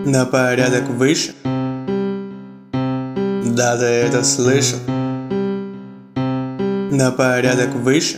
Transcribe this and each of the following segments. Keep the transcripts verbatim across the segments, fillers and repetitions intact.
на порядок выше. Да, ты это слышал? На порядок выше.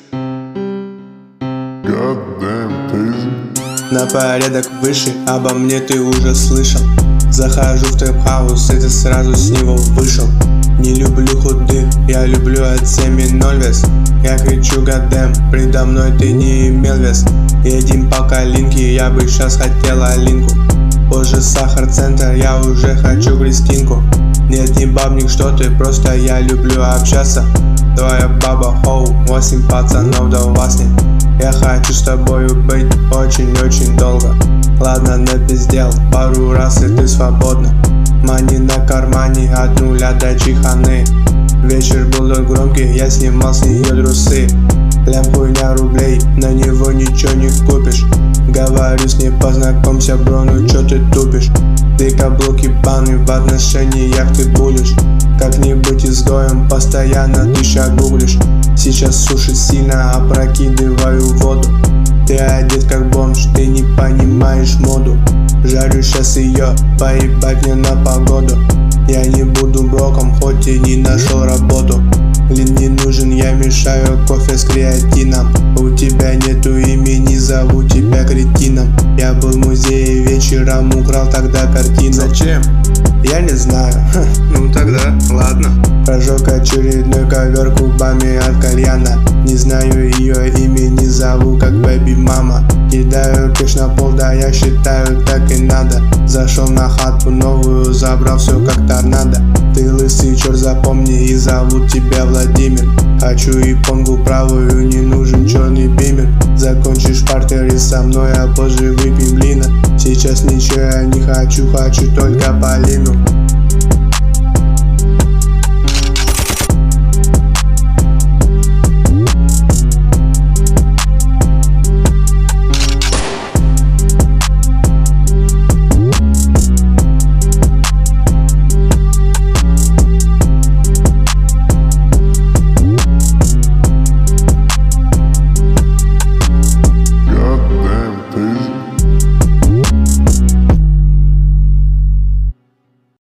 God damn, ты... На порядок выше, обо мне ты уже слышал. Захожу в трэп-хаус, и ты сразу с него вышел. Не люблю худых, я люблю от семи ноль вес. Я кричу гадэм, предо мной ты не имел вес. Едем по калинке, я бы сейчас хотел Алинку. Позже сахар-центр, я уже хочу Кристинку. Нет, не бабник, что ты, просто я люблю общаться. Твоя баба хоу, восемь пацанов, да вас нет. Я хочу с тобою быть очень-очень долго. Ладно, напиздел пару раз, и ты свободна. Мани на кармане от нуля до чиханы. Вечер был так громкий, я снимал с нее трусы. Лям хуйня рублей, на него ничего не купишь. Говорю с ней, познакомься, бро, ну чё ты тупишь? Ты каблук ебаный, в отношениях ты булишь. Как не быть изгоем, постоянно ты ща гуглишь. Сейчас сушит сильно, опрокидываю воду. Ты одет как бомж, ты не понимаешь моду. Жарю сейчас ее, поебать мне на погоду. Я не буду броком, хоть и не нашел работу. Лин не нужен, я мешаю кофе с креатином. У тебя нету имени, зову тебя кретином. Я был в музее вечером, украл тогда картину. Зачем? Я не знаю. Ну тогда ладно. Прожег очередной ковер кубами от кальяна. Не знаю ее имени, зову как бэби мама. Кидаю кэш на пол, да я считаю так и надо. Зашел на хату новую, забрал все как торнадо. Ты лысый черт, запомни, и зовут тебя Владимир. Хочу японку правую, не нужен черный бимер. Закончишь в партере со мной, а позже выпьем лина. Сейчас ничего я не хочу, хочу только Полину.